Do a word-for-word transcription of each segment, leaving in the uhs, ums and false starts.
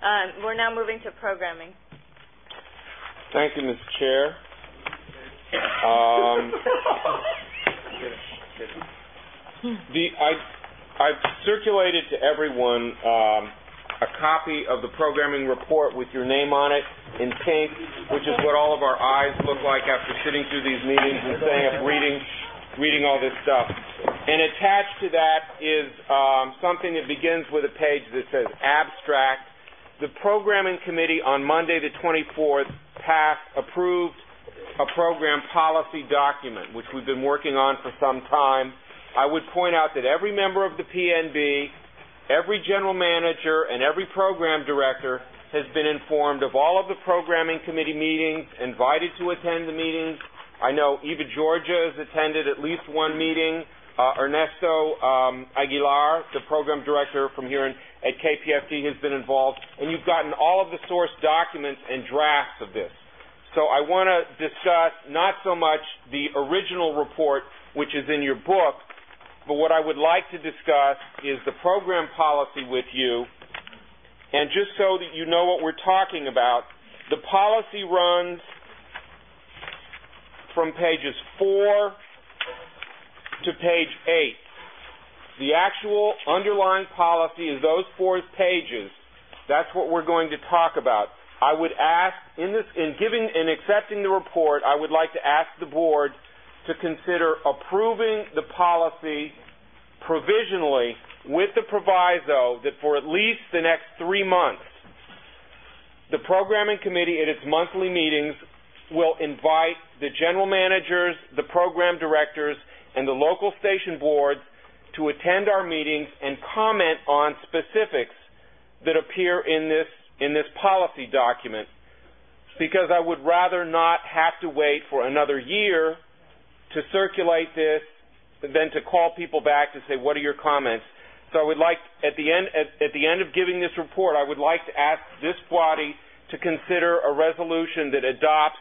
Um, we're now moving to programming. Thank you, Miz Chair. Um, the I I've circulated to everyone um, a copy of the programming report with your name on it in pink, which is what all of our eyes look like after sitting through these meetings and staying up reading reading all this stuff. And attached to that is um, something that begins with a page that says abstract. The programming committee on Monday the twenty-fourth passed, approved a program policy document, which we've been working on for some time. I would point out that every member of the P N B, every general manager, and every program director has been informed of all of the programming committee meetings, invited to attend the meetings. I know Eva Georgia has attended at least one meeting. Uh, Ernesto um, Aguilar, the program director from here in, at K P F T, has been involved, and you've gotten all of the source documents and drafts of this. So I want to discuss not so much the original report, which is in your book, but what I would like to discuss is the program policy with you. And just so that you know what we're talking about, the policy runs from pages four to page eight. The actual underlying policy is those four pages. That's what we're going to talk about. I would ask, in this, in giving and accepting the report, I would like to ask the board to consider approving the policy provisionally with the proviso that for at least the next three months, the programming committee at its monthly meetings will invite the general managers, the program directors, and the local station boards to attend our meetings and comment on specifics that appear in this in this policy document, because I would rather not have to wait for another year to circulate this than to call people back to say, what are your comments? So I would like, at the end at, at the end of giving this report, I would like to ask this body to consider a resolution that adopts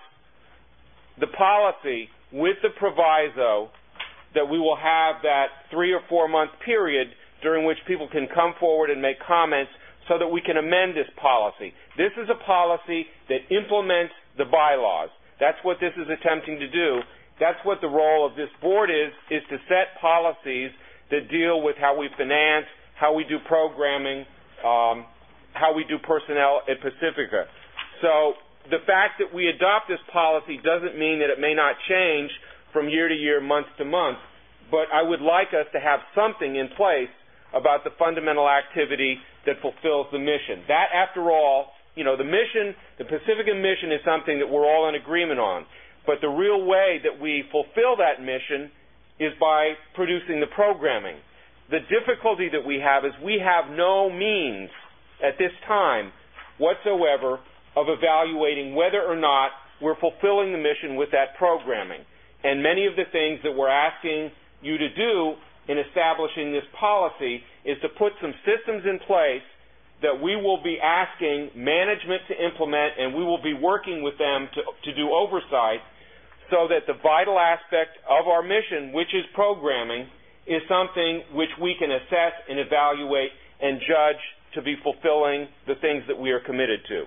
the policy with the proviso that we will have that three or four month period during which people can come forward and make comments so that we can amend this policy. This is a policy that implements the bylaws. That's what this is attempting to do. That's what the role of this board is, is to set policies that deal with how we finance, how we do programming, um, how we do personnel at Pacifica. So the fact that we adopt this policy doesn't mean that it may not change from year to year, month to month, but I would like us to have something in place about the fundamental activity that fulfills the mission. That, after all, you know, the mission, the Pacifica mission is something that we're all in agreement on. But the real way that we fulfill that mission is by producing the programming. The difficulty that we have is we have no means at this time whatsoever of evaluating whether or not we're fulfilling the mission with that programming. And many of the things that we're asking you to do in establishing this policy is to put some systems in place that we will be asking management to implement, and we will be working with them to, to do oversight so that the vital aspect of our mission, which is programming, is something which we can assess and evaluate and judge to be fulfilling the things that we are committed to.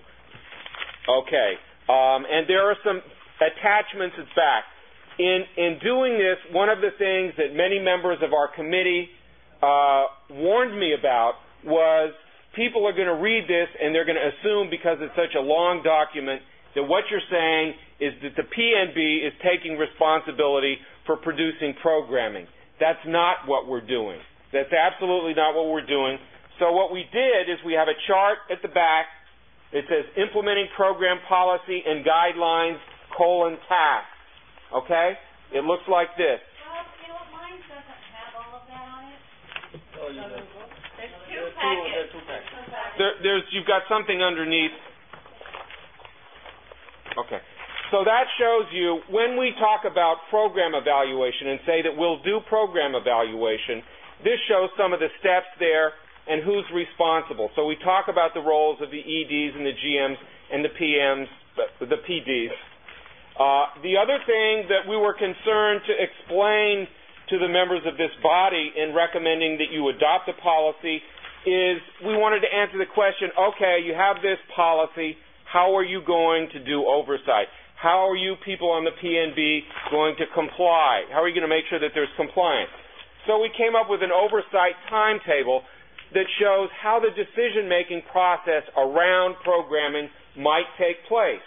Okay. Um, and there are some attachments back. In, in doing this, one of the things that many members of our committee uh, warned me about was people are going to read this and they're going to assume, because it's such a long document, that what you're saying is that the P N B is taking responsibility for producing programming. That's not what we're doing. That's absolutely not what we're doing. So what we did is we have a chart at the back. It says implementing program policy and guidelines, colon, tasks. Okay? It looks like this. Well, you know what, mine doesn't have all of that on it. Oh, you know. There's two packets. Two packets. There, there's, you've got something underneath. Okay. So that shows you, when we talk about program evaluation and say that we'll do program evaluation, this shows some of the steps there and who's responsible. So we talk about the roles of the E Ds and the G Ms and the P Ms, the P Ds. Uh, the other thing that we were concerned to explain to the members of this body in recommending that you adopt the policy is we wanted to answer the question, okay, you have this policy, how are you going to do oversight? How are you people on the P N B going to comply? How are you going to make sure that there's compliance? So we came up with an oversight timetable that shows how the decision-making process around programming might take place.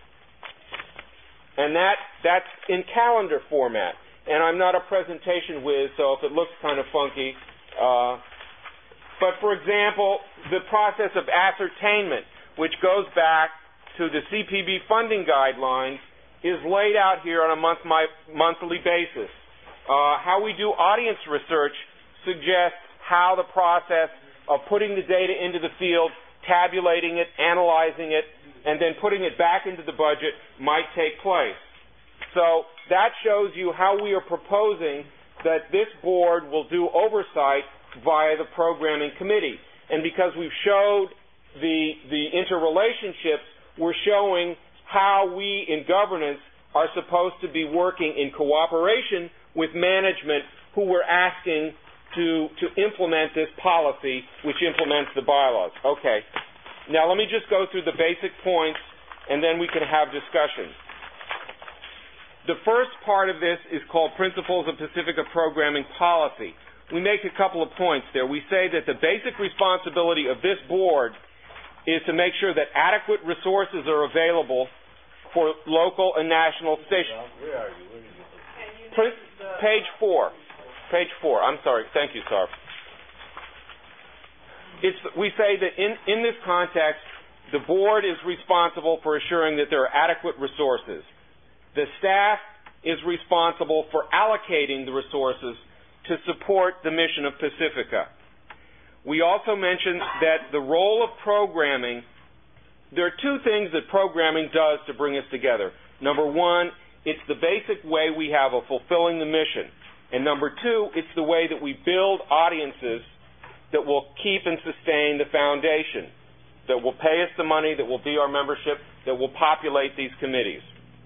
And that that's in calendar format. And I'm not a presentation whiz, so if it looks kind of funky. Uh, but, for example, the process of ascertainment, which goes back to the C P B funding guidelines, is laid out here on a month my, monthly basis. Uh, how we do audience research suggests how the process of putting the data into the field, tabulating it, analyzing it, and then putting it back into the budget might take place. So that shows you how we are proposing that this board will do oversight via the programming committee. And because we've showed the, the interrelationships, we're showing how we in governance are supposed to be working in cooperation with management who we're asking to, to implement this policy, which implements the bylaws. Okay. Now let me just go through the basic points, and then we can have discussion. The first part of this is called Principles of Pacifica Programming Policy. We make a couple of points there. We say that the basic responsibility of this board is to make sure that adequate resources are available for local and national stations. Where are you? Where is it? Prin- page four. Page four. I'm sorry. Thank you, sir. It's, we say that in, in this context, the board is responsible for assuring that there are adequate resources. The staff is responsible for allocating the resources to support the mission of Pacifica. We also mentioned that the role of programming, there are two things that programming does to bring us together. Number one, it's the basic way we have of fulfilling the mission. And number two, it's the way that we build audiences that will keep and sustain the foundation, that will pay us the money, that will be our membership, that will populate these committees.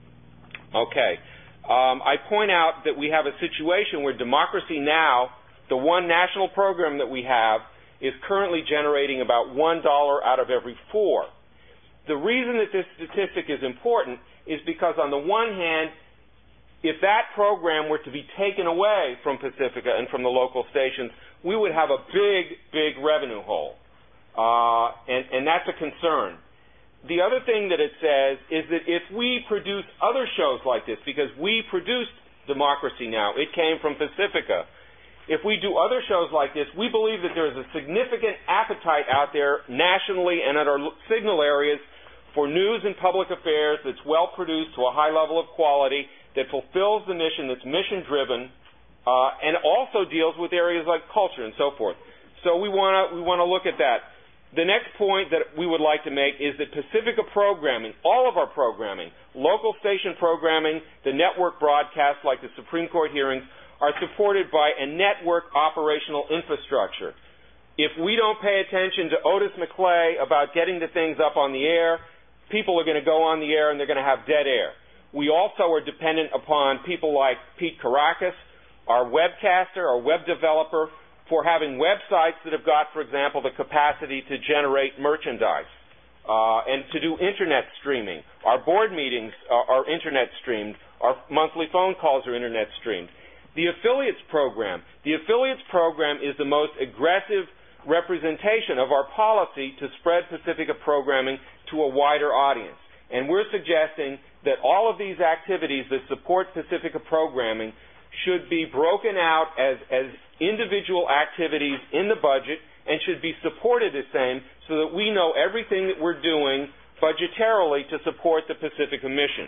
Okay. Um, I point out that we have a situation where Democracy Now!, the one national program that we have, is currently generating about one dollar out of every four. The reason that this statistic is important is because, on the one hand, if that program were to be taken away from Pacifica and from the local stations, we would have a big, big revenue hole. Uh, and, and that's a concern. The other thing that it says is that if we produce other shows like this, because we produced Democracy Now!, it came from Pacifica. If we do other shows like this, we believe that there is a significant appetite out there nationally and at our signal areas for news and public affairs that's well produced to a high level of quality, that fulfills the mission, that's mission-driven, uh, and also deals with areas like culture and so forth. So we want to we want to look at that. The next point that we would like to make is that Pacifica programming, all of our programming, local station programming, the network broadcasts like the Supreme Court hearings, are supported by a network operational infrastructure. If we don't pay attention to Otis McClay about getting the things up on the air, people are going to go on the air and they're going to have dead air. We also are dependent upon people like Pete Caracas, our webcaster, our web developer, for having websites that have got, for example, the capacity to generate merchandise uh, and to do internet streaming. Our board meetings are, are internet streamed. Our monthly phone calls are internet streamed. The affiliates program. The affiliates program is the most aggressive representation of our policy to spread Pacifica programming to a wider audience. And we're suggesting that all of these activities that support Pacifica programming should be broken out as, as individual activities in the budget and should be supported the same so that we know everything that we're doing budgetarily to support the Pacifica mission.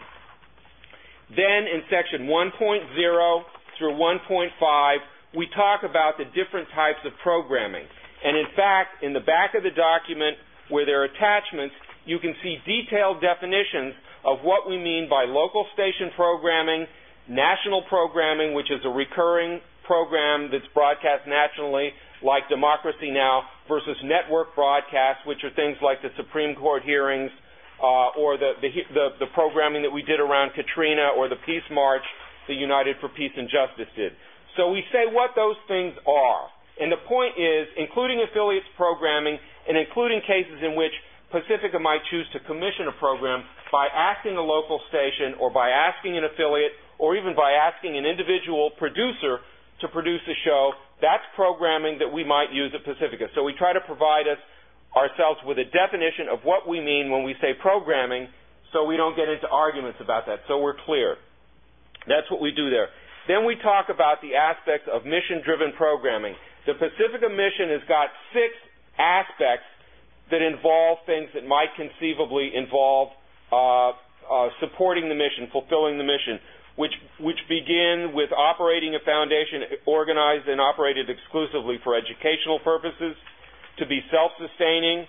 Then in section one point oh through one point five, we talk about the different types of programming. And in fact, in the back of the document where there are attachments, you can see detailed definitions of what we mean by local station programming, national programming, which is a recurring program that's broadcast nationally, like Democracy Now!, versus network broadcasts, which are things like the Supreme Court hearings uh, or the, the, the, the programming that we did around Katrina or the Peace March the United for Peace and Justice did. So we say what those things are. And the point is, including affiliates programming and including cases in which Pacifica might choose to commission a program by asking a local station or by asking an affiliate or even by asking an individual producer to produce a show, that's programming that we might use at Pacifica. So we try to provide us ourselves with a definition of what we mean when we say programming so we don't get into arguments about that, so we're clear. That's what we do there. Then we talk about the aspects of mission-driven programming. The Pacifica mission has got six aspects that involve things that might conceivably involve uh, uh, supporting the mission, fulfilling the mission, which which begin with operating a foundation organized and operated exclusively for educational purposes, to be self-sustaining,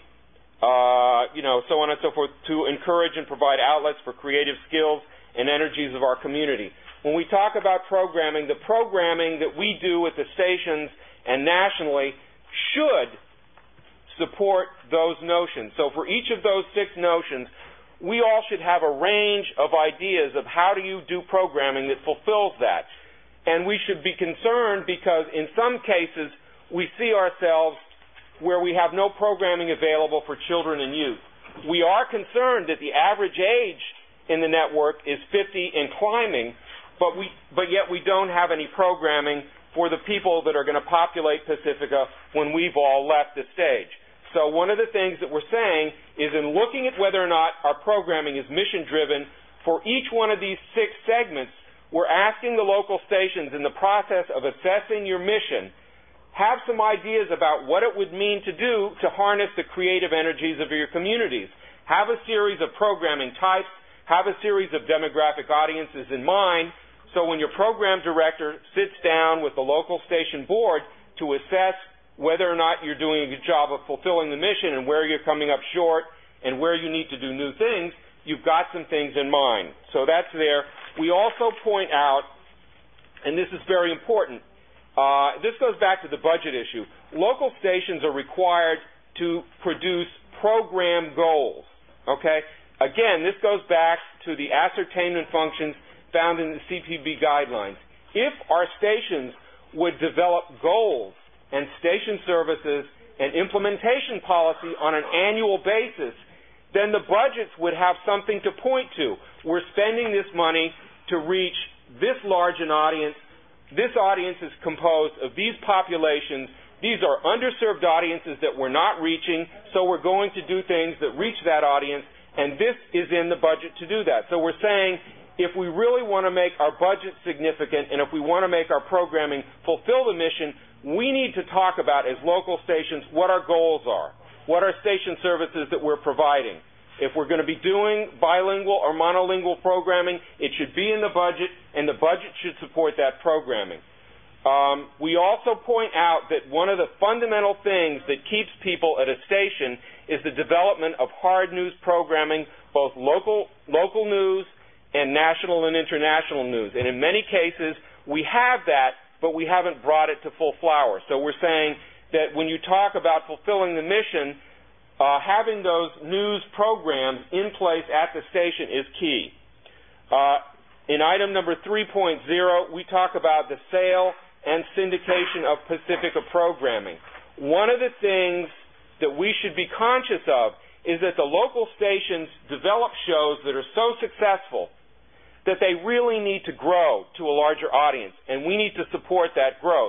uh, you know, so on and so forth, to encourage and provide outlets for creative skills and energies of our community. When we talk about programming, the programming that we do at the stations and nationally should support those notions. So for each of those six notions, we all should have a range of ideas of how do you do programming that fulfills that. And we should be concerned because in some cases we see ourselves where we have no programming available for children and youth. We are concerned that the average age in the network is fifty and climbing, but we but yet we don't have any programming for the people that are going to populate Pacifica when we've all left the stage. So one of the things that we're saying is in looking at whether or not our programming is mission-driven, for each one of these six segments, we're asking the local stations in the process of assessing your mission, have some ideas about what it would mean to do to harness the creative energies of your communities. Have a series of programming types, have a series of demographic audiences in mind, so when your program director sits down with the local station board to assess whether or not you're doing a good job of fulfilling the mission and where you're coming up short and where you need to do new things, you've got some things in mind. So that's there. We also point out, and this is very important, uh, this goes back to the budget issue. Local stations are required to produce program goals. Okay? Again, this goes back to the ascertainment functions found in the C P B guidelines. If our stations would develop goals and station services and implementation policy on an annual basis, then the budgets would have something to point to. We're spending this money to reach this large an audience. This audience is composed of these populations. These are underserved audiences that we're not reaching, so we're going to do things that reach that audience, and this is in the budget to do that. So we're saying if we really want to make our budget significant and if we want to make our programming fulfill the mission, we need to talk about, as local stations, what our goals are, what are station services that we're providing. If we're going to be doing bilingual or monolingual programming, it should be in the budget, and the budget should support that programming. Um, we also point out that one of the fundamental things that keeps people at a station is the development of hard news programming, both local, local news and national and international news. And in many cases, we have that, but we haven't brought it to full flower. So we're saying that when you talk about fulfilling the mission, uh, having those news programs in place at the station is key. Uh, in item number three point oh, we talk about the sale and syndication of Pacifica programming. One of the things that we should be conscious of is that the local stations develop shows that are so successful that they really need to grow to a larger audience, and we need to support that growth.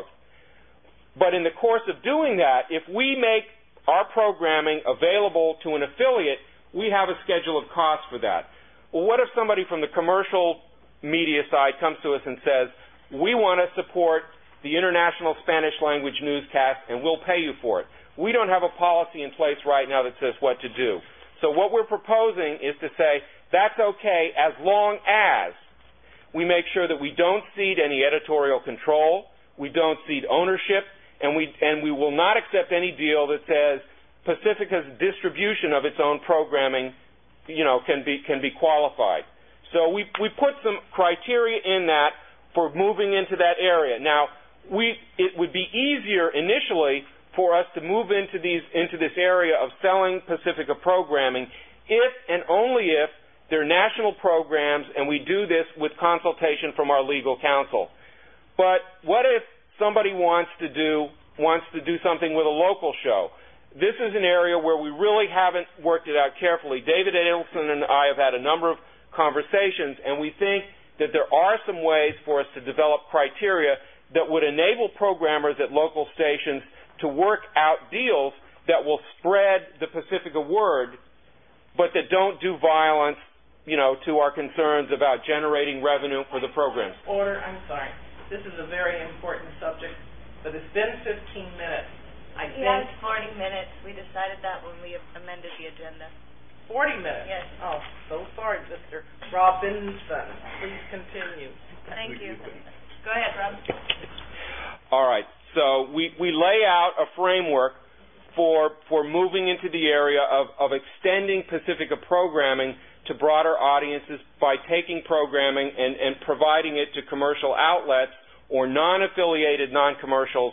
But in the course of doing that, if we make our programming available to an affiliate, we have a schedule of costs for that. Well, what if somebody from the commercial media side comes to us and says, we want to support the International Spanish Language newscast, and we'll pay you for it? We don't have a policy in place right now that says what to do. So what we're proposing is to say, that's okay as long as we make sure that we don't cede any editorial control, we don't cede ownership, and we and we will not accept any deal that says Pacifica's distribution of its own programming, you know, can be can be qualified. So we we put some criteria in that for moving into that area. Now, we it would be easier initially for us to move into these into this area of selling Pacifica programming if and only if they're national programs, and we do this with consultation from our legal counsel. But what if somebody wants to do wants to do something with a local show. This is an area where we really haven't worked it out carefully. David Adelson and I have had a number of conversations, and we think that there are some ways for us to develop criteria that would enable programmers at local stations to work out deals that will spread the Pacifica word, but that don't do violence, you know, to our concerns about generating revenue for the programs. Order, I'm sorry. This is a very important subject, but it's been fifteen minutes. I Yeah, think it's forty minutes. We decided that when we amended the agenda. forty minutes? Yes. Oh, so sorry, Mister Robinson. Please continue. Thank you. Go ahead, Rob. All right. So we, we lay out a framework for for moving into the area of, of extending Pacifica programming to broader audiences by taking programming and, and providing it to commercial outlets or non-affiliated non-commercials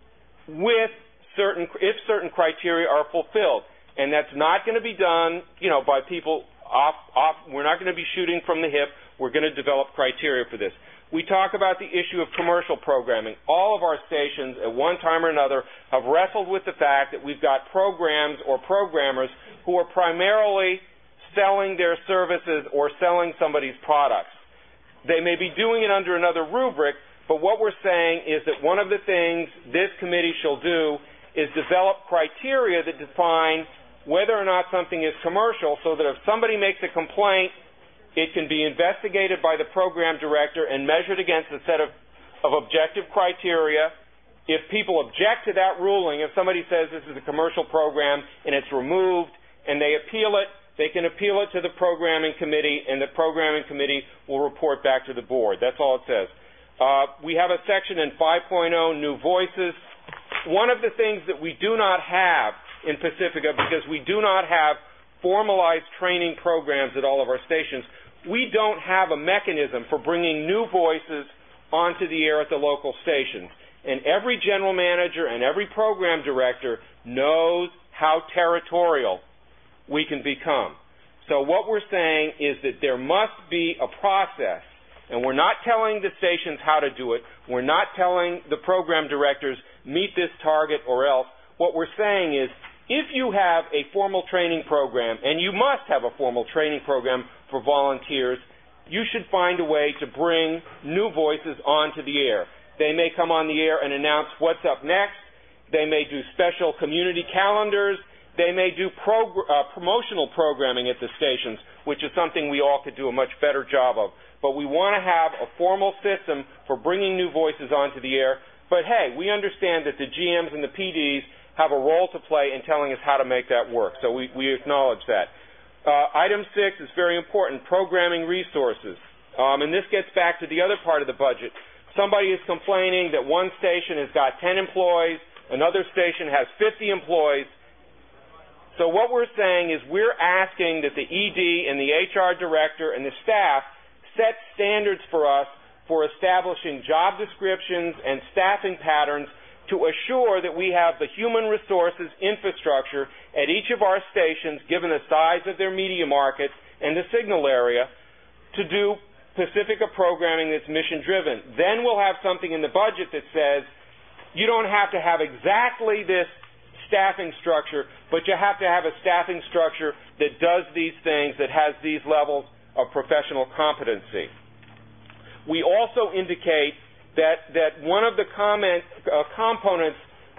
with certain if certain criteria are fulfilled. And that's not going to be done, you know, by people off off. We're not going to be shooting from the hip. We're going to develop criteria for this. We talk about the issue of commercial programming. All of our stations, at one time or another, have wrestled with the fact that we've got programs or programmers who are primarily selling their services or selling somebody's products. They may be doing it under another rubric, but what we're saying is that one of the things this committee shall do is develop criteria that define whether or not something is commercial, so that if somebody makes a complaint, it can be investigated by the program director and measured against a set of, of objective criteria. If people object to that ruling, if somebody says this is a commercial program and it's removed and they appeal it, they can appeal it to the programming committee, and the programming committee will report back to the board. That's all it says. Uh, we have a section in five point oh, New Voices. One of the things that we do not have in Pacifica, because we do not have formalized training programs at all of our stations, we don't have a mechanism for bringing new voices onto the air at the local stations. And every general manager and every program director knows how territorial we can become. So what we're saying is that there must be a process, and we're not telling the stations how to do it. We're not telling the program directors, meet this target or else. What we're saying is, if you have a formal training program, and you must have a formal training program for volunteers, you should find a way to bring new voices onto the air. They may come on the air and announce what's up next. They may do special community calendars. They may do prog- uh, promotional programming at the stations, which is something we all could do a much better job of. But we want to have a formal system for bringing new voices onto the air. But hey, we understand that the G Ms and the P Ds have a role to play in telling us how to make that work. So we, we acknowledge that. Uh, item six is very important, programming resources. Um, and this gets back to the other part of the budget. Somebody is complaining that one station has got ten employees, another station has fifty employees. So what we're saying is we're asking that the E D and the H R director and the staff set standards for us for establishing job descriptions and staffing patterns to assure that we have the human resources infrastructure at each of our stations, given the size of their media market and the signal area, to do Pacifica programming that's mission-driven. Then we'll have something in the budget that says you don't have to have exactly this staffing structure, but you have to have a staffing structure that does these things, that has these levels of professional competency. We also indicate that, that one of the comment, uh, components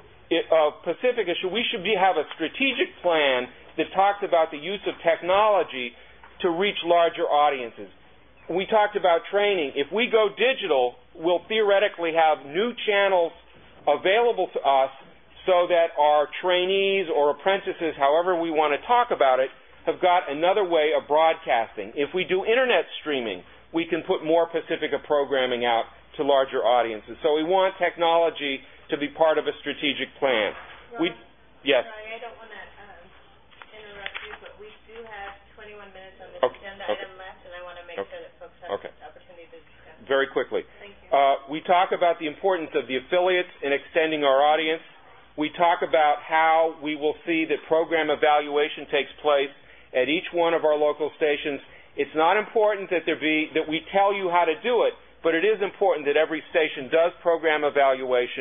of Pacifica, should, we should be, have a strategic plan that talks about the use of technology to reach larger audiences. We talked about training. If we go digital, we'll theoretically have new channels available to us so that our trainees or apprentices, however we want to talk about it, have got another way of broadcasting. If we do internet streaming, we can put more Pacifica programming out to larger audiences. So we want technology to be part of a strategic plan. Ron, we, yes. Sorry, I don't want to um, interrupt you, but we do have twenty-one minutes on this Okay. agenda Okay. item left, and I want to make Okay. sure that folks have Okay. the opportunity to discuss. Very quickly. Thank you. Uh, we talk about the importance of the affiliates in extending our audience. We talk about how we will see that program evaluation takes place at each one of our local stations. It's not important that there be that we tell you how to do it, but it is important that every station does program evaluation.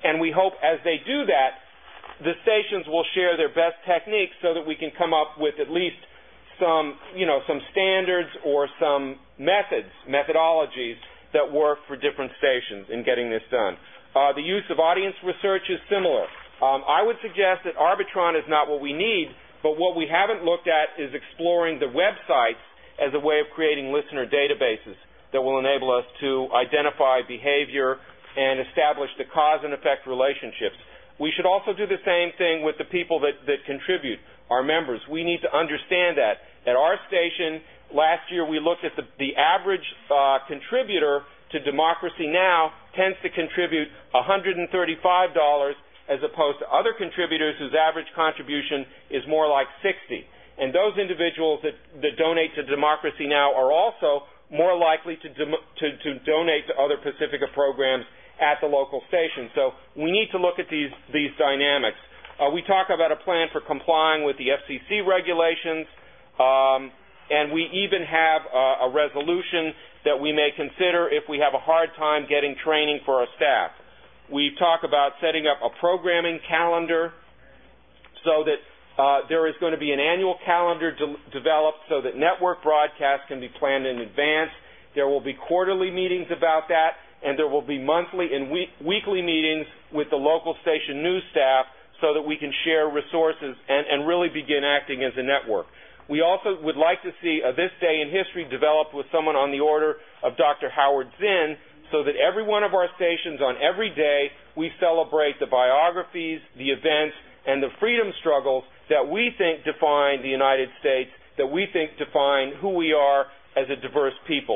And we hope as they do that, the stations will share their best techniques so that we can come up with at least some, you know, some standards or some methods, methodologies that work for different stations in getting this done. Uh, the use of audience research is similar. Um, I would suggest that Arbitron is not what we need, but what we haven't looked at is exploring the websites as a way of creating listener databases that will enable us to identify behavior and establish the cause and effect relationships. We should also do the same thing with the people that, that contribute, our members. We need to understand that. At our station, last year we looked at the, the average uh, contributor to Democracy Now! Tends to contribute one hundred thirty-five dollars as opposed to other contributors whose average contribution is more like sixty dollars. And those individuals that, that donate to Democracy Now! Are also more likely to, dem- to, to donate to other Pacifica programs at the local station. So we need to look at these, these dynamics. Uh, we talk about a plan for complying with the F C C regulations, um, and we even have uh, a resolution that we may consider if we have a hard time getting training for our staff. We talk about setting up a programming calendar so that uh, there is going to be an annual calendar de- developed so that network broadcasts can be planned in advance. There will be quarterly meetings about that, and there will be monthly and week- weekly meetings with the local station news staff so that we can share resources and, and really begin acting as a network. We also would like to see uh, This Day in History developed with someone on the order of Doctor Howard Zinn so that every one of our stations on every day we celebrate the biographies, the events, and the freedom struggles that we think define the United States, that we think define who we are as a diverse people.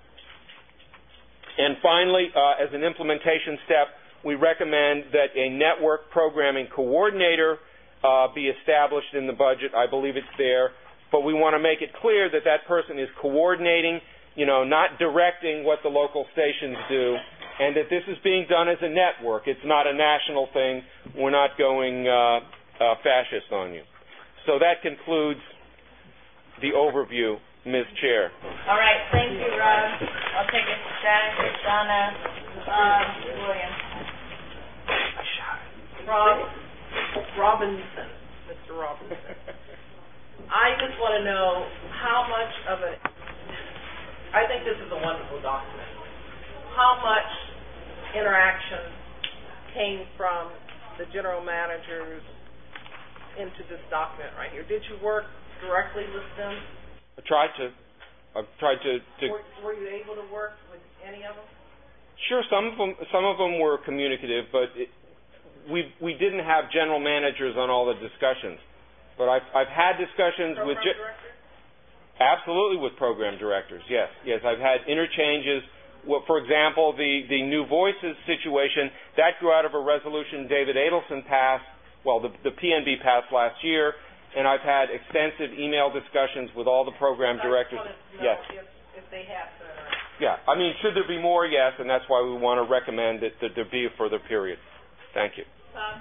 And finally, uh, as an implementation step, we recommend that a network programming coordinator uh, be established in the budget. I believe it's there. But we want to make it clear that that person is coordinating, you know, not directing what the local stations do, and that this is being done as a network. It's not a national thing. We're not going uh, uh, fascist on you. So that concludes the overview, Miz Chair. All right, thank you, Rob. I'll take it to Jack, Donna, um, William. Rob Robinson, Mister Robinson. I just want to know how much of it, I think this is a wonderful document, how much interaction came from the general managers into this document right here. Did you work directly with them? I tried to. I've tried to. to were, were you able to work with any of them? Sure, some of them. Some of them were communicative, but it, we we didn't have general managers on all the discussions. But I've I've had discussions Program with. Ge- directors? Absolutely, with program directors. Yes, yes. I've had interchanges. Well, for example, the the New Voices situation that grew out of a resolution David Adelson passed. Well, the the P N B passed last year. And I've had extensive email discussions with all the program I directors. just wanted to know Yes. if, if they have to interact. Yeah. I mean, should there be more? Yes, and that's why we want to recommend that, that there be a further period. Thank you. Bob?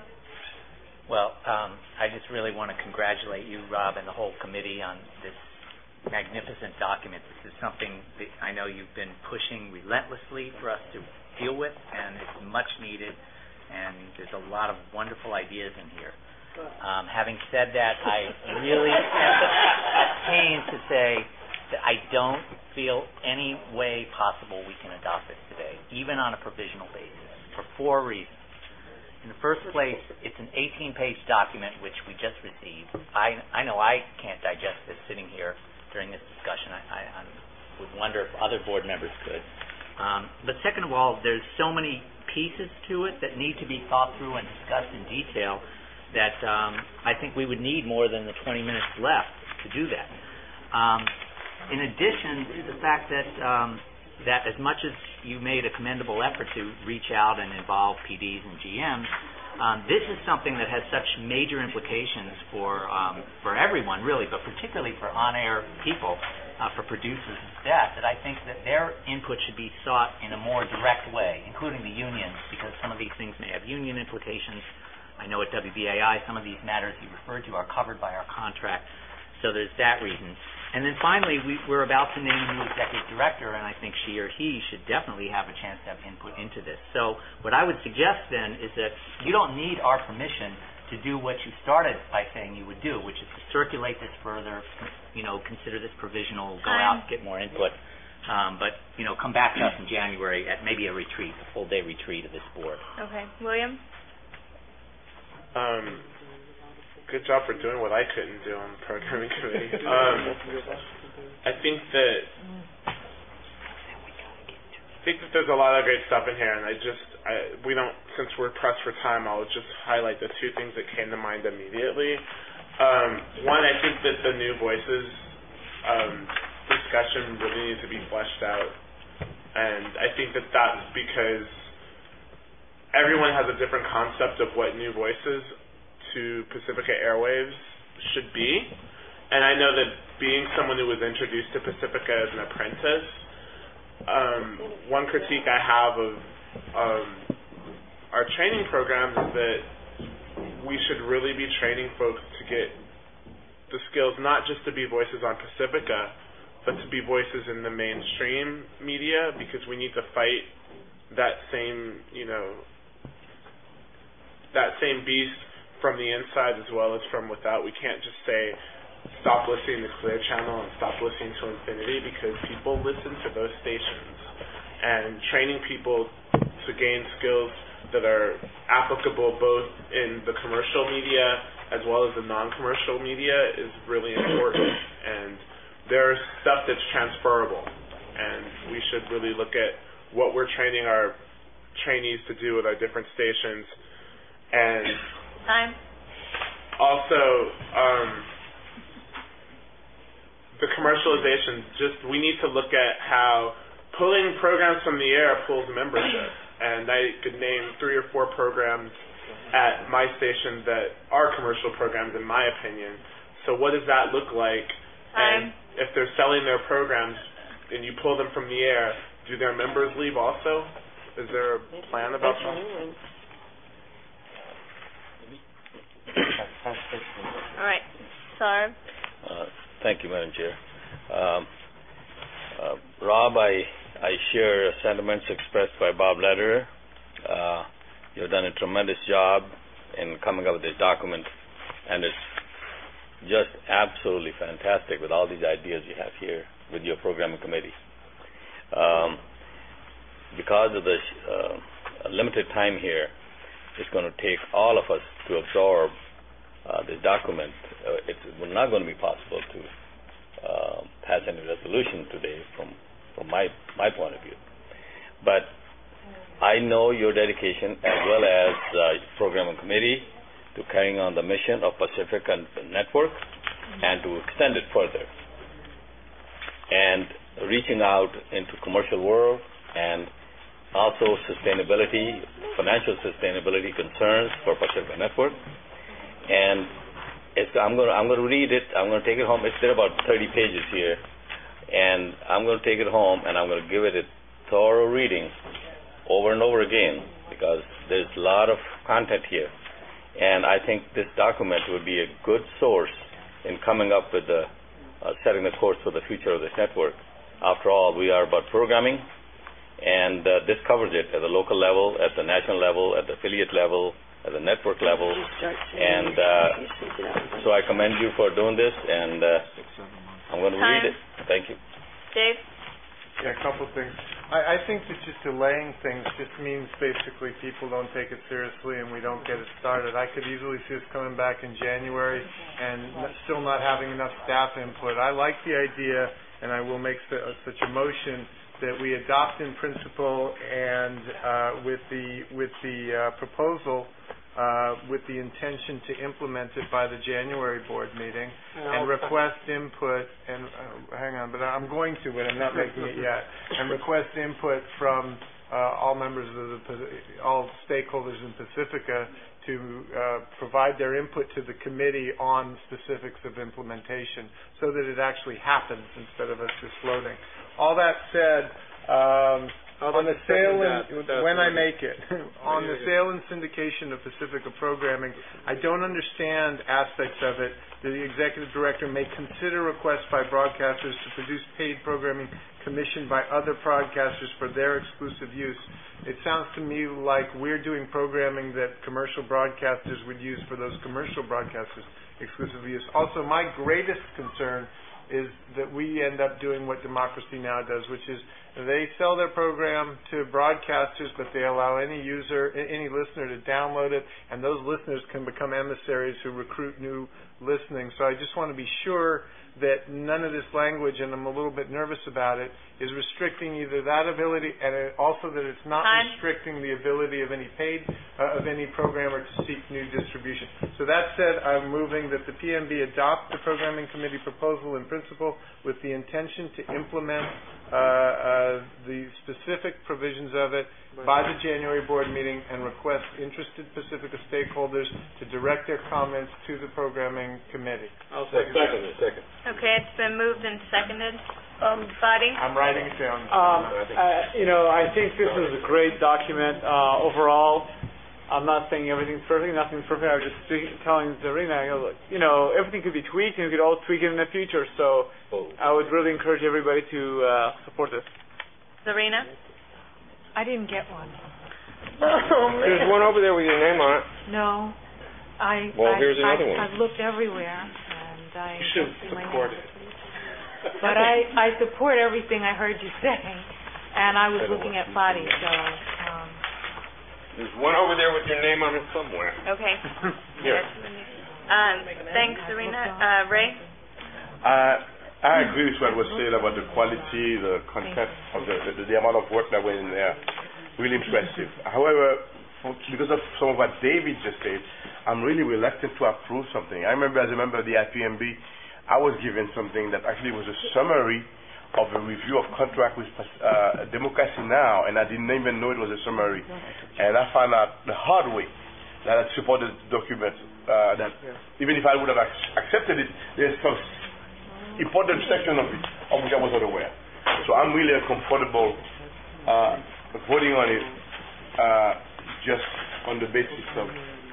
Well, um, I just really want to congratulate you, Rob, and the whole committee on this magnificent document. This is something that I know you've been pushing relentlessly for us to deal with, and it's much needed, and there's a lot of wonderful ideas in here. Um, having said that, I really am at pains to say that I don't feel any way possible we can adopt this today, even on a provisional basis, for four reasons. In the first place, it's an eighteen-page document which we just received. I, I know I can't digest this sitting here during this discussion. I, I, I would wonder if other board members could. Um, but second of all, there's so many pieces to it that need to be thought through and discussed in detail that um, I think we would need more than the twenty minutes left to do that. Um, in addition to the fact that um, that as much as you made a commendable effort to reach out and involve P Ds and G Ms, um, this is something that has such major implications for um, for everyone, really, but particularly for on-air people, uh, for producers and staff, that I think that their input should be sought in a more direct way, including the unions, because some of these things may have union implications. I know at W B A I some of these matters you referred to are covered by our contract, so there's that reason. And then finally, we, we're about to name a new executive director, and I think she or he should definitely have a chance to have input into this. So what I would suggest then is that you don't need our permission to do what you started by saying you would do, which is to circulate this further, you know, consider this provisional, go out, get more input. Um, but, you know, come back to us in January at maybe a retreat, a full-day retreat of this board. Okay. William? Um, good job for doing what I couldn't do on the programming committee. Um, I think that I think that there's a lot of great stuff in here, and I just I, we don't since we're pressed for time, I'll just highlight the two things that came to mind immediately. Um, one, I think that the new voices um, discussion really needs to be fleshed out, and I think that that's because everyone has a different concept of what new voices to Pacifica Airwaves should be, and I know that being someone who was introduced to Pacifica as an apprentice, um, one critique I have of um, our training programs is that we should really be training folks to get the skills not just to be voices on Pacifica, but to be voices in the mainstream media, because we need to fight that same, you know, that same beast from the inside as well as from without. We can't just say, stop listening to Clear Channel and stop listening to Infinity, because people listen to those stations. And training people to gain skills that are applicable both in the commercial media as well as the non-commercial media is really important. And there's stuff that's transferable. And we should really look at what we're training our trainees to do with our different stations. And Time. also, um, the commercialization, just we need to look at how pulling programs from the air pulls membership. And I could name three or four programs at my station that are commercial programs, in my opinion. So what does that look like? Time. And if they're selling their programs and you pull them from the air, do their members leave also? Is there a plan about that? All right. Sarb? Uh, thank you, Madam Chair. Um, uh, Rob, I, I share sentiments expressed by Bob Lederer. Uh, you've done a tremendous job in coming up with this document, and it's just absolutely fantastic with all these ideas you have here with your programming committee. Um, because of the uh, limited time here, it's going to take all of us to absorb uh, this document. Uh, it's not going to be possible to uh, pass any resolution today from, from my, my point of view. But I know your dedication as well as uh, programming committee to carrying on the mission of Pacific and Network and to extend it further. And reaching out into commercial world and also sustainability, financial sustainability concerns for Pacific Network. And it's, I'm going to I'm going to read it. I'm going to take it home. It's there about thirty pages here, and I'm going to take it home and I'm going to give it a thorough reading over and over again, because there's a lot of content here. And I think this document would be a good source in coming up with the uh, setting the course for the future of this network. After all, we are about programming. And uh, this covers it at the local level, at the national level, at the affiliate level, at the network level. And uh, so I commend you for doing this, and uh, I'm going to read it. Thank you. Dave? Yeah, a couple things. I, I think that just delaying things just means basically people don't take it seriously and we don't get it started. I could easily see us coming back in January and n- still not having enough staff input. I like the idea, and I will make su- such a motion that we adopt in principle and uh, with the with the uh, proposal uh, with the intention to implement it by the January board meeting and request input and uh, hang on, but I'm going to, but I'm not making it yet. And request input from uh, all members of the all stakeholders in Pacifica to uh, provide their input to the committee on specifics of implementation, so that it actually happens instead of us just floating. All that said, um, on the sale and, that. That's when I what- make it, on the sale and syndication of Pacifica programming, I don't understand aspects of it. The executive director may consider requests by broadcasters to produce paid programming commissioned by other broadcasters for their exclusive use. It sounds to me like we're doing programming that commercial broadcasters would use for those commercial broadcasters' exclusive use. Also, my greatest concern is that we end up doing what Democracy Now! Does, which is they sell their program to broadcasters, but they allow any user, any listener to download it, and those listeners can become emissaries who recruit new listening. So I just want to be sure that none of this language, and I'm a little bit nervous about it, is restricting either that ability, and it also that it's not Time. restricting the ability of any paid, uh, of any programmer to seek new distribution. So that said, I'm moving that the P M B adopt the Programming Committee proposal in principle with the intention to implement uh, uh, the specific provisions of it by the January board meeting and request interested Pacifica stakeholders to direct their comments to the Programming Committee. I'll Second, second it. second. Okay, it's been moved and seconded. Um, Buddy? I'm writing it down. Um, uh, you know, I think this is a great document uh, overall. I'm not saying everything's perfect, nothing's perfect. I was just speak, telling Zarina, you know, look, you know, everything could be tweaked, and we could all tweak it in the future. So I would really encourage everybody to uh, support this. Zarina? I didn't get one. There's one over there with your name on it. No. I, Well, I, here's another I, one. I've looked everywhere, and I You should don't see my support name. it. But I, I support everything I heard you say, and I was looking at Fadi, so... Um, There's one over there with your name on it somewhere. Okay. Here. Um, thanks, Zarina. Uh, Ray? Uh, I agree with what was said about the quality, the content of the, the, the amount of work that went in there. Really impressive. However, for, because of some of what David just said, I'm really reluctant to approve something. I remember as a member of the I P M B, I was given something that actually was a summary of a review of contract with uh, Democracy Now! And I didn't even know it was a summary. And I found out the hard way that I supported the document, uh, that even if I would have ac- accepted it, there's some important section of it of which I was not aware. So I'm really uncomfortable uh, voting on it uh, just on the basis of,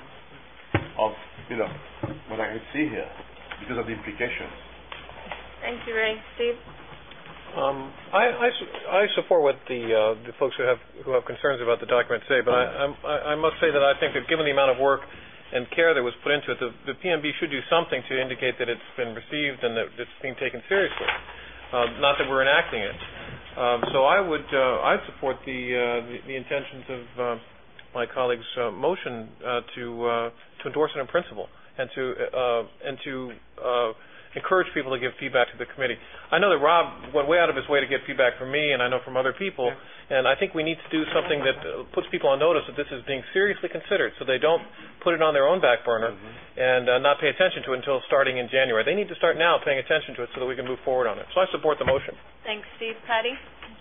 of, you know, what I can see here because of the implications. Thank you, Ray. Steve? Um, I, I, su- I support what the uh, the folks who have who have concerns about the document say, but I, I'm, I I must say that I think that given the amount of work and care that was put into it, the, the P M B should do something to indicate that it's been received and that it's being taken seriously. Uh, not that we're enacting it. Um, so I would uh, I'd support the, uh, the the intentions of uh, my colleague's uh, motion uh, to uh, to endorse it in principle and to uh, and to uh, encourage people to give feedback to the committee. I know that Rob went way out of his way to get feedback from me, and I know from other people, yeah. and I think we need to do something that uh, puts people on notice that this is being seriously considered, so they don't put it on their own back burner mm-hmm. and uh, not pay attention to it until starting in January. They need to start now paying attention to it so that we can move forward on it. So I support the motion. Thanks, Steve. Patty?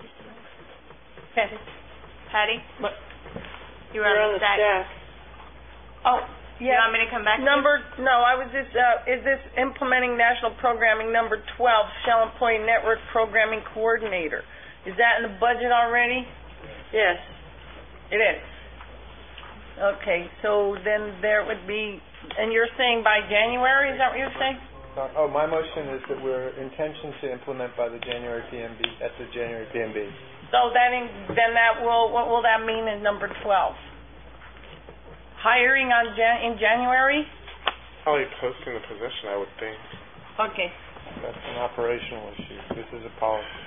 Patty? Patty? What? You were on the stack. Oh, You yeah. want me to come back to Number, no, I was just, uh, is this implementing national programming number twelve, Shell Employee Network Programming Coordinator? Is that in the budget already? Yes. It is. Okay, so then there would be, and you're saying by January, is that what you're saying? Uh, oh, my motion is that we're intention to implement by the January P M B, at the January P M B. So that, in, then that will, what will that mean in number twelve? Hiring on Jan- in January? Probably posting the position, I would think. Okay. That's an operational issue. This is a policy.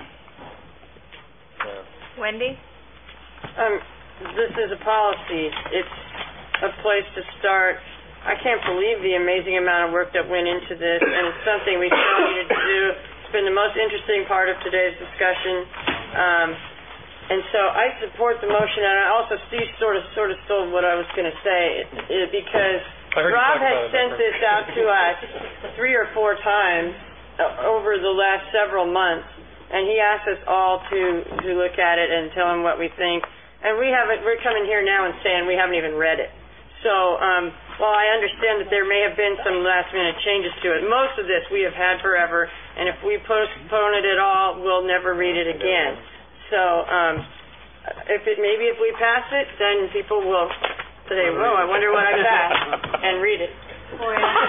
Yeah. Wendy? Um, this is a policy. It's a place to start. I can't believe the amazing amount of work that went into this, and it's something we still needed to do. It's been the most interesting part of today's discussion. Um, And so I support the motion, and I also Steve sort of sort of stole what I was going to say it, because Rob has sent this out to us three or four times uh, over the last several months, and he asked us all to to look at it and tell him what we think. And we haven't. We're coming here now and saying we haven't even read it. So um, while I understand that there may have been some last minute changes to it, most of this we have had forever, and if we postpone it at all, we'll never read it again. So um, if it, maybe if we pass it, then people will say, whoa, I wonder what I passed, and read it. That's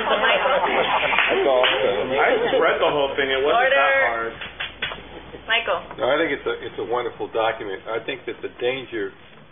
awesome. I just read the whole thing. It wasn't Order. that hard. Michael. No, I think it's a it's a wonderful document. I think that the danger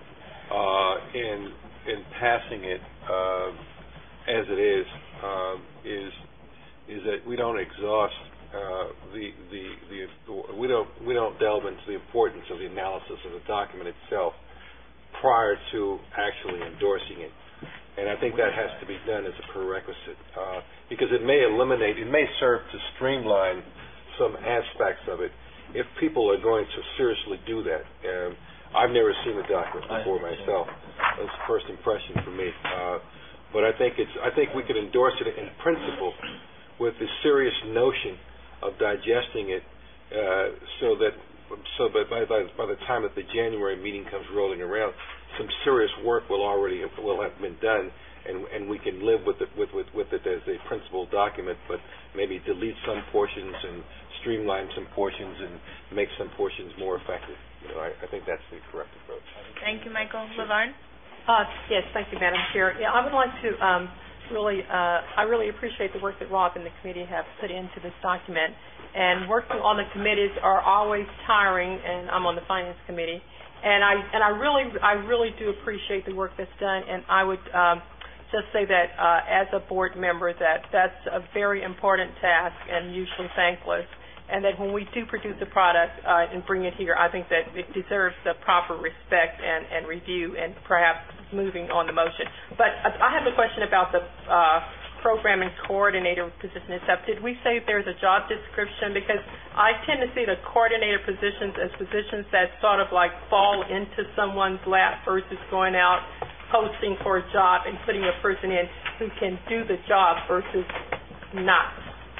uh, in in passing it uh, as it is uh, is is that we don't exhaust uh, the, the the we don't we don't delve into the importance of the analysis of the document itself prior to actually endorsing it. And I think that has to be done as a prerequisite uh, because it may eliminate, it may serve to streamline some aspects of it if people are going to seriously do that. Um, I've never seen the document before myself. That's the first impression for me. Uh, but I think it's. I think we could endorse it in principle with the serious notion of digesting it, uh, so that so that by, by by the time that the January meeting comes rolling around, some serious work will already have, will have been done, and and we can live with it with, with with it as a principal document, but maybe delete some portions and streamline some portions and make some portions more effective. You know, I, I think that's the correct approach. Thank you, Michael. Laverne? Uh, yes, thank you, Madam Chair. Yeah, I would like to um, really, uh, I really appreciate the work that Rob and the committee have put into this document. And working on the committees are always tiring, and I'm on the Finance Committee. And I and I really, I really do appreciate the work that's done. And I would um, just say that uh, as a board member, that that's a very important task and usually thankless. And that when we do produce a product uh, and bring it here, I think that it deserves the proper respect and, and review and perhaps moving on the motion. But I have a question about the uh, programming coordinator position itself. Did we say there's a job description? Because I tend to see the coordinator positions as positions that sort of like fall into someone's lap versus going out, posting for a job and putting a person in who can do the job versus not.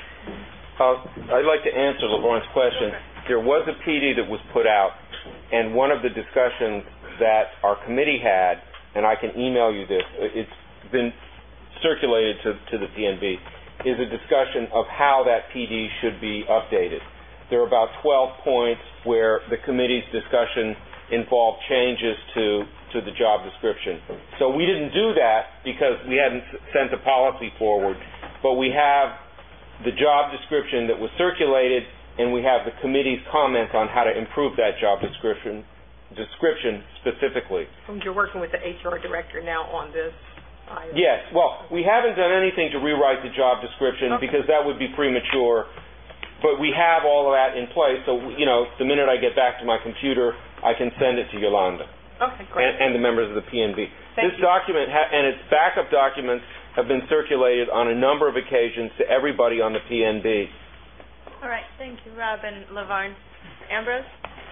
Uh, I'd like to answer LeVarne's question. There was a P D that was put out, and one of the discussions that our committee had, and I can email you this, it's been circulated to, to the P N B, is a discussion of how that P D should be updated. There are about twelve points where the committee's discussion involved changes to, to the job description. So we didn't do that because we hadn't sent the policy forward, but we have the job description that was circulated, and we have the committee's comments on how to improve that job description description specifically. And you're working with the H R director now on this? I Yes. Well, we haven't done anything to rewrite the job description okay. because that would be premature, but we have all of that in place, so, you know, the minute I get back to my computer, I can send it to Yolanda. Okay, great. And, and the members of the P N B. Thank this you. document ha- and its backup documents have been circulated on a number of occasions to everybody on the P N B. All right. Thank you, Rob and Laverne. Ambrose?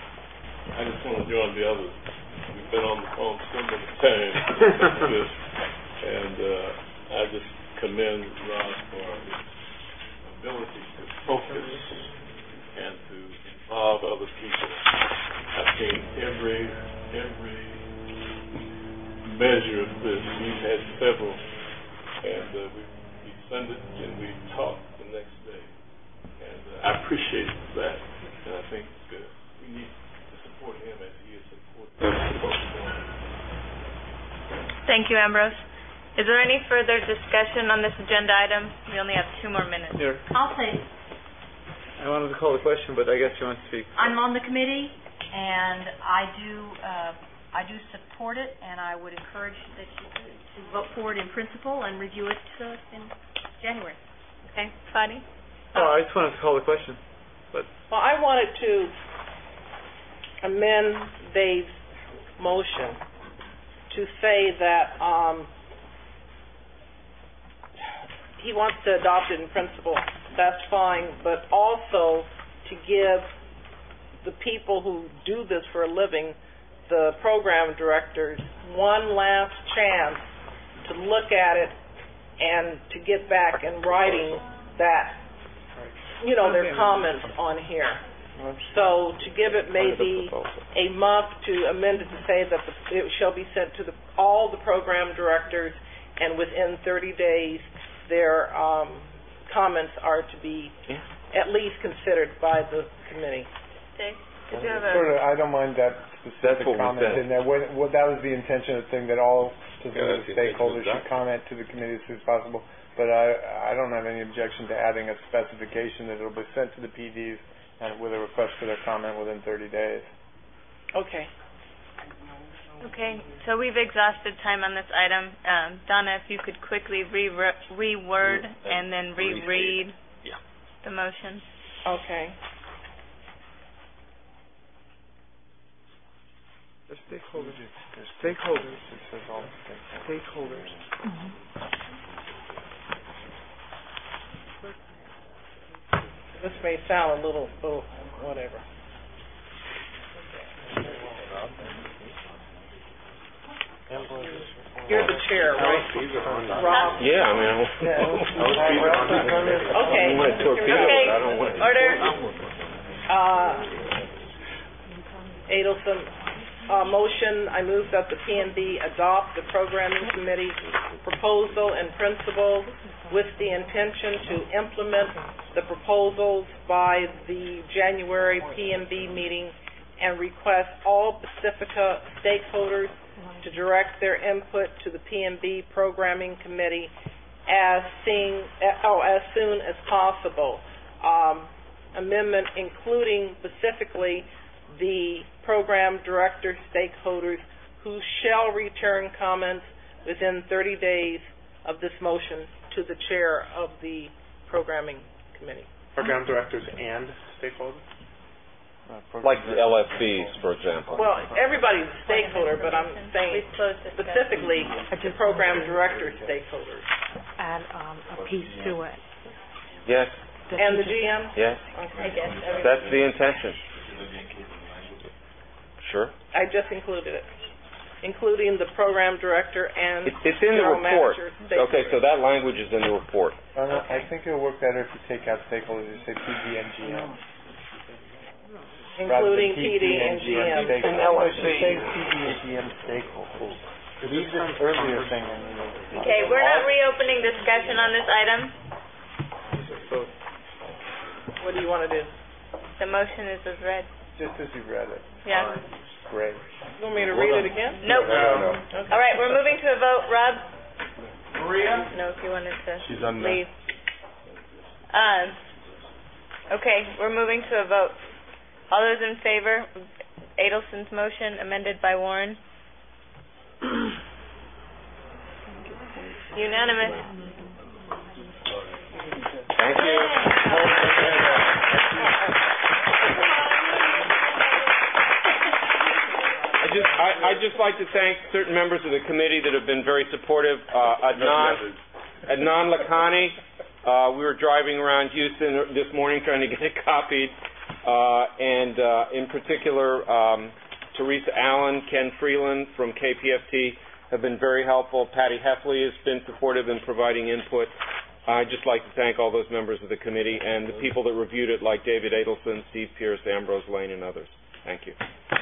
I just want to join the others. We've been on the phone so many times this, and uh, I just commend Rob for his ability to focus and to involve other people. I've seen every every measure of this. We've had several, and uh, we, we send it and we talk the next day. And uh, I appreciate that, and I think uh, we need to support him as he is supporting us. Thank you, Ambrose. Is there any further discussion on this agenda item? We only have two more minutes. Here. I'll say, I wanted to call the question, but I guess you want to speak. I'm on the committee, and I do uh, I do support it, and I would encourage that you to vote for it in principle and review it uh, in January. Okay, Fadi? Oh, I just wanted to call the question. But Well, I wanted to amend Dave's motion to say that um, he wants to adopt it in principle. That's fine, but also to give the people who do this for a living, the program directors, one last chance to look at it and to get back in writing that, you know, their comments on here. So to give it maybe a month to amend it to say that the, it shall be sent to the, all the program directors, and within thirty days their um, comments are to be at least considered by the committee. Dave? Did you have a? Sort of, I don't mind that That's specific what we comment said. in there. What, what, that was the intention of the thing, that all specific Yeah, that's the intention stakeholders of the should comment to the committee as soon as possible. But I, I don't have any objection to adding a specification that it'll be sent to the P Ds and with a request for their comment within thirty days. Okay. Okay, so we've exhausted time on this item. Um, Donna, if you could quickly re- reword and then reread Yeah. the motion. Okay. The stakeholders. Stakeholders. It says all stakeholders. Stakeholders. This may sound a little, little, whatever. You're the chair, right? Rob? Yeah, I mean, I was Okay. I want to torpedo Okay. it. I don't want to. Order. Uh, Adelson, uh, motion, I move that the P M B adopt the programming committee proposal and principle with the intention to implement the proposals by the January P M B meeting and request all Pacifica stakeholders to direct their input to the P M B programming committee as seeing, oh, as soon as possible. Um, amendment including specifically the program director stakeholders who shall return comments within thirty days of this motion to the chair of the programming committee. Program directors and stakeholders? Like the L F Bs, for example. Well, everybody's a stakeholder, but I'm saying We've closed discussion. specifically the program director stakeholders. Add um, a piece to it. Yes, And the G M? yes. I guess everybody. That's the intention. Sure. I just included it, including the program director and It's, it's in the general report. manager Okay, stakeholders. so that language is in the report. Uh, no, I think it'll work better if you take out stakeholders and say P D and G M. Including P D and G M. And L F C. Say P D and G M stakeholders. Leave this earlier thing in the... Okay, we're not reopening discussion on this item. What do you want to do? The motion is as read. Just as you read it. Yeah. Great. You want me to read it again? Nope. No, no. Okay. All right, we're moving to a vote. Rob? Maria? No, if you wanted to She's on the- leave. Um, okay, we're moving to a vote. All those in favor of Adelson's motion amended by Warren? Unanimous. Thank you. I just, I, I'd just like to thank certain members of the committee that have been very supportive. Uh, Adnan, Adnan Lakhani, uh, we were driving around Houston this morning trying to get it copied, uh, and uh, in particular, um, Teresa Allen, Ken Freeland from K P F T have been very helpful. Patty Heffley has been supportive in providing input. I'd just like to thank all those members of the committee and the people that reviewed it, like David Adelson, Steve Pierce, Ambrose Lane, and others. Thank you.